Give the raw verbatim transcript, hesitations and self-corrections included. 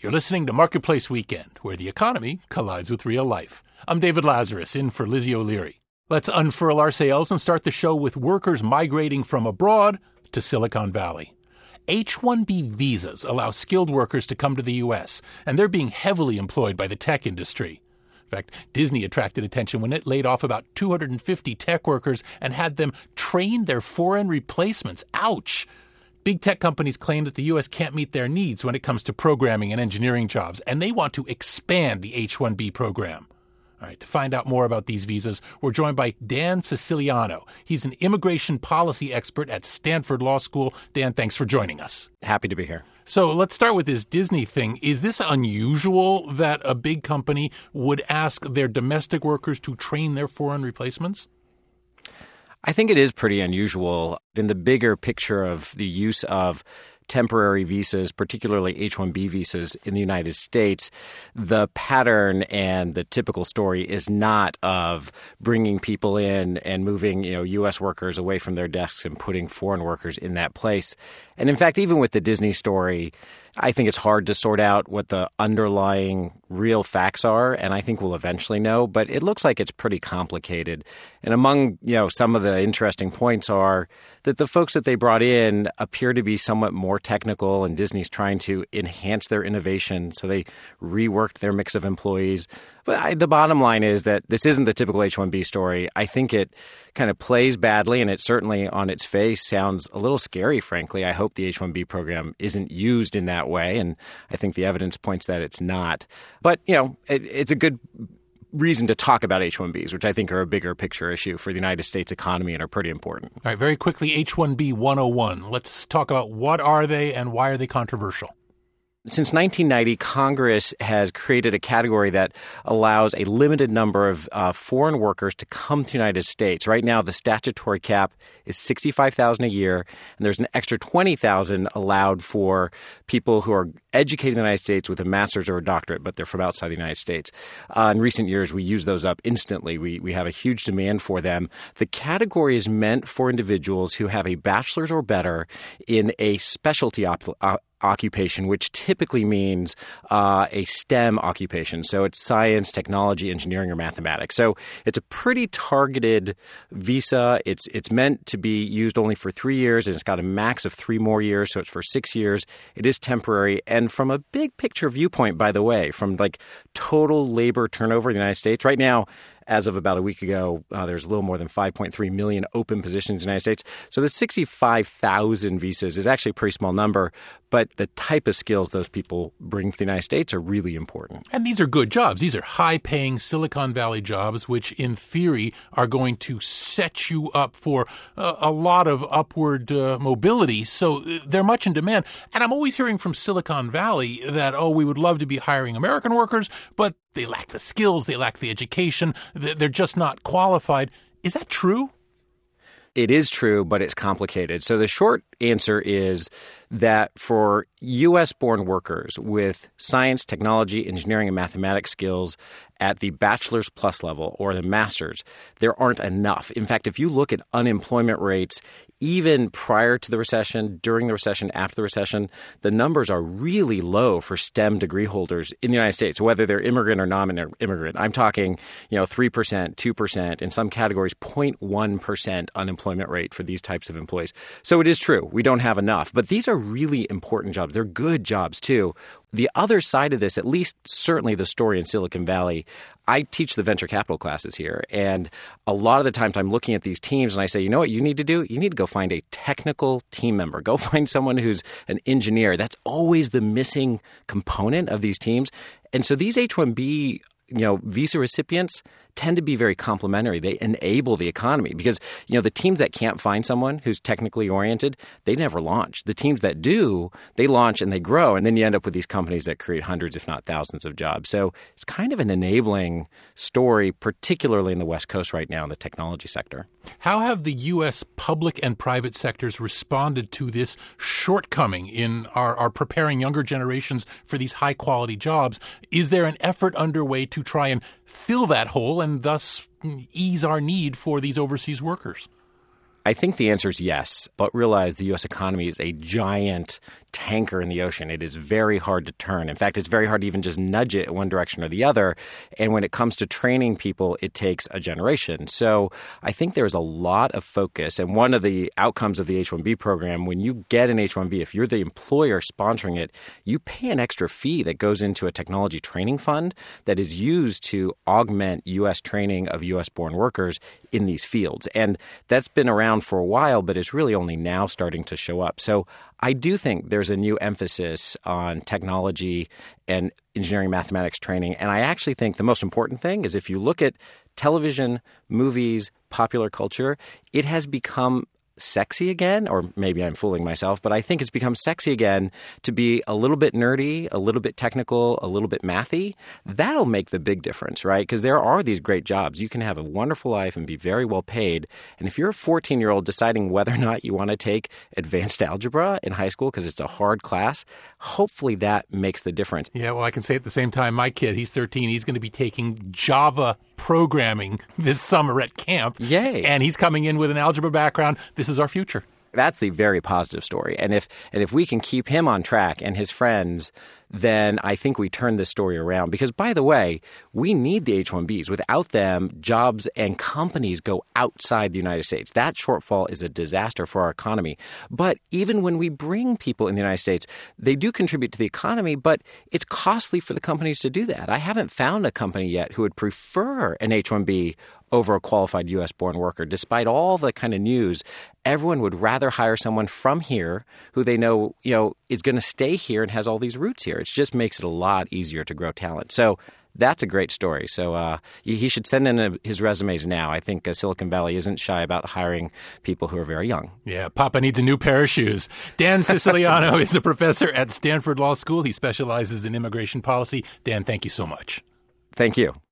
You're listening to Marketplace Weekend, where the economy collides with real life. I'm David Lazarus, in for Lizzie O'Leary. Let's unfurl our sails and start the show with workers migrating from abroad to Silicon Valley. H one B visas allow skilled workers to come to the U S, and they're being heavily employed by the tech industry. In fact, Disney attracted attention when it laid off about two hundred fifty tech workers and had them train their foreign replacements. Ouch! Big tech companies claim that the U S can't meet their needs when it comes to programming and engineering jobs, and they want to expand the H one B program. All right, to find out more about these visas, we're joined by Dan Siciliano. He's an immigration policy expert at Stanford Law School. Dan, thanks for joining us. Happy to be here. So let's start with this Disney thing. Is this unusual that a big company would ask their domestic workers to train their foreign replacements? I think it is pretty unusual in the bigger picture of the use of temporary visas, particularly H one B visas in the United States. The pattern and the typical story is not of bringing people in and moving, you know, U S workers away from their desks and putting foreign workers in that place. And in fact, even with the Disney story, I think it's hard to sort out what the underlying real facts are, and I think we'll eventually know, but it looks like it's pretty complicated. And among, you know, some of the interesting points are that the folks that they brought in appear to be somewhat more technical, and Disney's trying to enhance their innovation, so they reworked their mix of employees. But I, the bottom line is that this isn't the typical H one B story. I think it kind of plays badly, and it certainly on its face sounds a little scary, frankly. I hope the H one B program isn't used in that way, and I think the evidence points that it's not. But, you know, it, it's a good reason to talk about H one Bs, which I think are a bigger picture issue for the United States economy and are pretty important. All right, very quickly, H one B one oh one. Let's talk about what are they and why are they controversial? Since nineteen ninety, Congress has created a category that allows a limited number of uh, foreign workers to come to the United States. Right now, the statutory cap is sixty-five thousand dollars a year, and there's an extra twenty thousand dollars allowed for people who are educated in the United States with a master's or a doctorate, but they're from outside the United States. Uh, in recent years, we use those up instantly. We, we have a huge demand for them. The category is meant for individuals who have a bachelor's or better in a specialty op- uh, occupation, which typically means uh, a STEM occupation. So it's science, technology, engineering, or mathematics. So it's a pretty targeted visa. It's it's meant to be used only for three years, and it's got a max of three more years. So it's for six years. It is temporary. And from a big picture viewpoint, by the way, from like total labor turnover in the United States, right now, as of about a week ago, uh, there's a little more than five point three million open positions in the United States. So the sixty-five thousand visas is actually a pretty small number, but the type of skills those people bring to the United States are really important. And these are good jobs. These are high-paying Silicon Valley jobs, which in theory are going to set you up for uh, a lot of upward uh, mobility. So they're much in demand. And I'm always hearing from Silicon Valley that, oh, we would love to be hiring American workers, but they lack the skills, they lack the education, they're just not qualified. Is that true? It is true, but it's complicated. So the short answer is that for U S-born workers with science, technology, engineering, and mathematics skills at the bachelor's plus level or the master's, there aren't enough. In fact, if you look at unemployment rates, even prior to the recession, during the recession, after the recession, the numbers are really low for STEM degree holders in the United States, whether they're immigrant or non-immigrant. I'm talking, you know, three percent, two percent, in some categories, zero point one percent unemployment rate for these types of employees. So it is true. We don't have enough. But these are really important jobs. They're good jobs, too. The other side of this, at least certainly the story in Silicon Valley, I teach the venture capital classes here. And a lot of the times I'm looking at these teams and I say, you know what you need to do? You need to go find a technical team member. Go find someone who's an engineer. That's always the missing component of these teams. And so these H one B, you know, visa recipients tend to be very complementary. They enable the economy because, you know, the teams that can't find someone who's technically oriented, they never launch. The teams that do, they launch and they grow. And then you end up with these companies that create hundreds, if not thousands of jobs. So it's kind of an enabling story, particularly in the West Coast right now in the technology sector. How have the U S public and private sectors responded to this shortcoming in our, our preparing younger generations for these high-quality jobs? Is there an effort underway to try and fill that hole and thus ease our need for these overseas workers? I think the answer is yes, but realize the U S economy is a giant tanker in the ocean. It is very hard to turn. In fact, it's very hard to even just nudge it in one direction or the other. And when it comes to training people, it takes a generation. So I think there's a lot of focus. And one of the outcomes of the H one B program, when you get an H one B, if you're the employer sponsoring it, you pay an extra fee that goes into a technology training fund that is used to augment U S training of U S-born workers in these fields. And that's been around for a while, but it's really only now starting to show up. So I do think there's a new emphasis on technology and engineering mathematics training. And I actually think the most important thing is if you look at television, movies, popular culture, it has become sexy again, or maybe I'm fooling myself, but I think it's become sexy again to be a little bit nerdy, a little bit technical, a little bit mathy. That'll make the big difference, right? Because there are these great jobs. You can have a wonderful life and be very well paid. And if you're a fourteen-year-old deciding whether or not you want to take advanced algebra in high school because it's a hard class, hopefully that makes the difference. Yeah, well, I can say at the same time, my kid, he's thirteen, he's going to be taking Java programming this summer at camp. Yay. And he's coming in with an algebra background. This is our future. That's the very positive story. And if and if we can keep him on track and his friends, then I think we turn this story around. Because, by the way, we need the H one Bs. Without them, jobs and companies go outside the United States. That shortfall is a disaster for our economy. But even when we bring people in the United States, they do contribute to the economy, but it's costly for the companies to do that. I haven't found a company yet who would prefer an H one B over a qualified U S-born worker. Despite all the kind of news, everyone would rather hire someone from here who they know, you know, is going to stay here and has all these roots here. It just makes it a lot easier to grow talent. So that's a great story. So uh, he should send in a, his resumes now. I think uh, Silicon Valley isn't shy about hiring people who are very young. Yeah, Papa needs a new pair of shoes. Dan Siciliano is a professor at Stanford Law School. He specializes in immigration policy. Dan, thank you so much. Thank you.